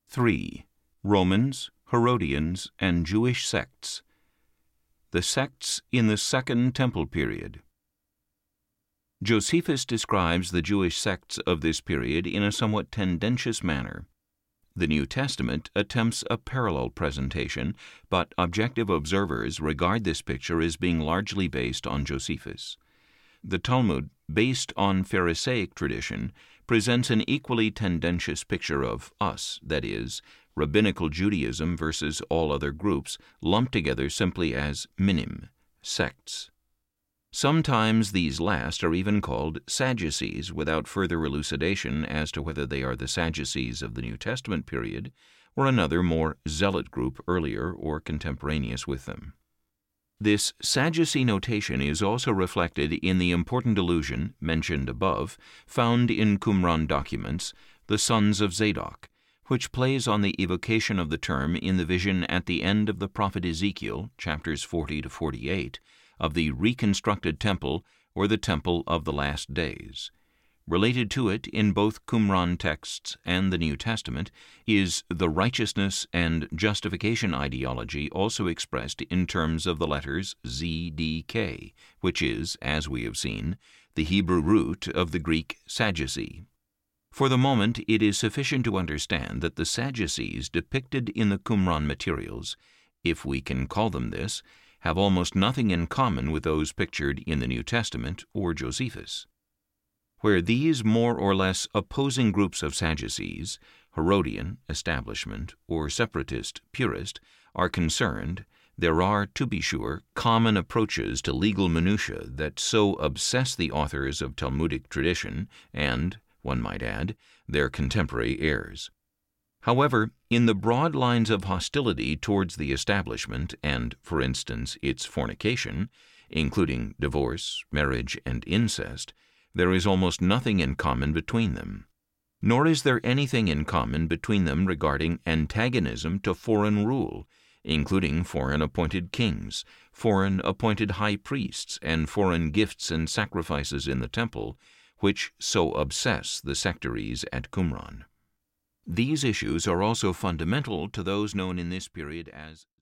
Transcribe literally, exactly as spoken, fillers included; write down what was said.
three. Romans, Herodians, and Jewish sects. The sects in the Second Temple period. Josephus describes the Jewish sects of this period in a somewhat tendentious manner. The New Testament attempts a parallel presentation, but objective observers regard this picture as being largely based on Josephus. The Talmud, based on Pharisaic tradition, presents an equally tendentious picture of us, that is, rabbinical Judaism versus all other groups, lumped together simply as minim, sects. Sometimes these last are even called Sadducees, without further elucidation as to whether they are the Sadducees of the New Testament period or another more zealot group earlier or contemporaneous with them. This Sadducee notation is also reflected in the important allusion, mentioned above, found in Qumran documents, the sons of Zadok, which plays on the evocation of the term in the vision at the end of the prophet Ezekiel, chapters forty to forty-eight, of the reconstructed temple or the temple of the last days. Related to it in both Qumran texts and the New Testament is the righteousness and justification ideology also expressed in terms of the letters Z D K, which is, as we have seen, the Hebrew root of the Greek Sadducee. For the moment, it is sufficient to understand that the Sadducees depicted in the Qumran materials, if we can call them this, have almost nothing in common with those pictured in the New Testament or Josephus. Where these more or less opposing groups of Sadducees, Herodian, establishment, or separatist, purist, are concerned, there are, to be sure, common approaches to legal minutiae that so obsess the authors of Talmudic tradition and, one might add, their contemporary heirs. However, in the broad lines of hostility towards the establishment and, for instance, its fornication, including divorce, marriage, and incest, there is almost nothing in common between them. Nor is there anything in common between them regarding antagonism to foreign rule, including foreign appointed kings, foreign appointed high priests, and foreign gifts and sacrifices in the temple, which so obsess the sectaries at Qumran. These issues are also fundamental to those known in this period as